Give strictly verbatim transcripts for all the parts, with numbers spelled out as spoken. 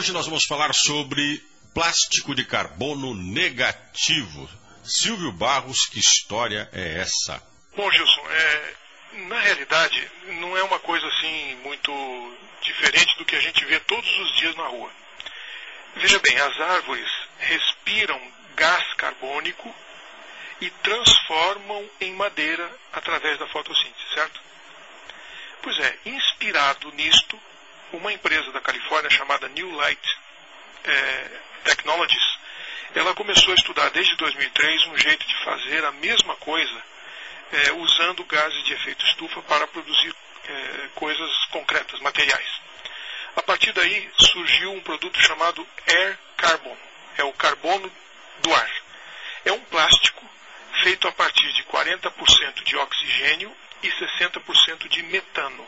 Hoje nós vamos falar sobre plástico de carbono negativo. Silvio Barros, que história é essa? Bom, Gilson, é, na realidade não é uma coisa assim muito diferente do que a gente vê todos os dias na rua. Veja bem, as árvores respiram gás carbônico e transformam em madeira através da fotossíntese, certo? Pois é, inspirado nisto, uma empresa da Califórnia chamada New Light é, Technologies, ela começou a estudar desde dois mil e três um jeito de fazer a mesma coisa é, usando gases de efeito estufa para produzir é, coisas concretas, materiais. A partir daí surgiu um produto chamado Air Carbon, é o carbono do ar. É um plástico feito a partir de quarenta por cento de oxigênio e sessenta por cento de metano.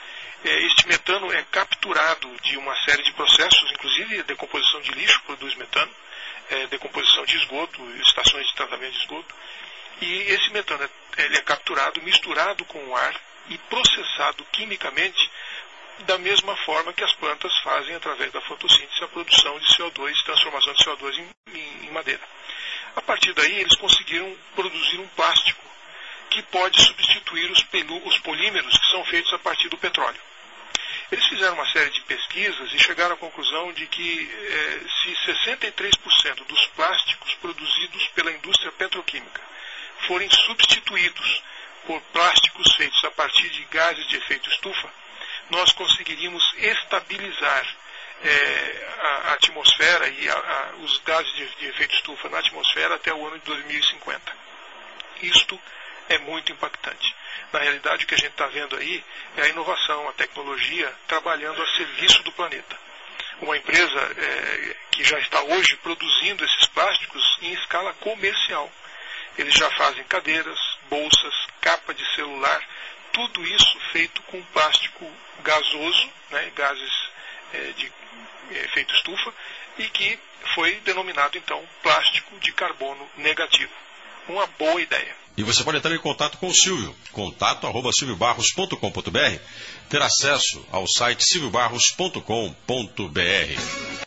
Este metano é capturado de uma série de processos, inclusive a decomposição de lixo produz metano, é, decomposição de esgoto, estações de tratamento de esgoto. E esse metano é, ele é capturado, misturado com o ar e processado quimicamente da mesma forma que as plantas fazem através da fotossíntese a produção de C O dois, transformação de C O dois em, em, em madeira. A partir daí eles conseguiram produzir um plástico que pode substituir os, os polímeros que são feitos a partir do petróleo. Eles fizeram uma série de pesquisas e chegaram à conclusão de que eh, se sessenta e três por cento dos plásticos produzidos pela indústria petroquímica forem substituídos por plásticos feitos a partir de gases de efeito estufa, nós conseguiríamos estabilizar eh, a, a atmosfera e a, a, os gases de, de efeito estufa na atmosfera até o ano de dois mil e cinquenta. Isto é muito impactante. Na realidade, o que a gente está vendo aí é a inovação, a tecnologia trabalhando a serviço do planeta. Uma empresa é, que já está hoje produzindo esses plásticos em escala comercial. Eles já fazem cadeiras, bolsas, capa de celular, tudo isso feito com plástico gasoso, né, gases é, de efeito estufa, e que foi denominado então plástico de carbono negativo. Uma boa ideia. E você pode entrar em contato com o Silvio, contato arroba silvio barros ponto com ponto br, ter acesso ao site silvio barros ponto com ponto br.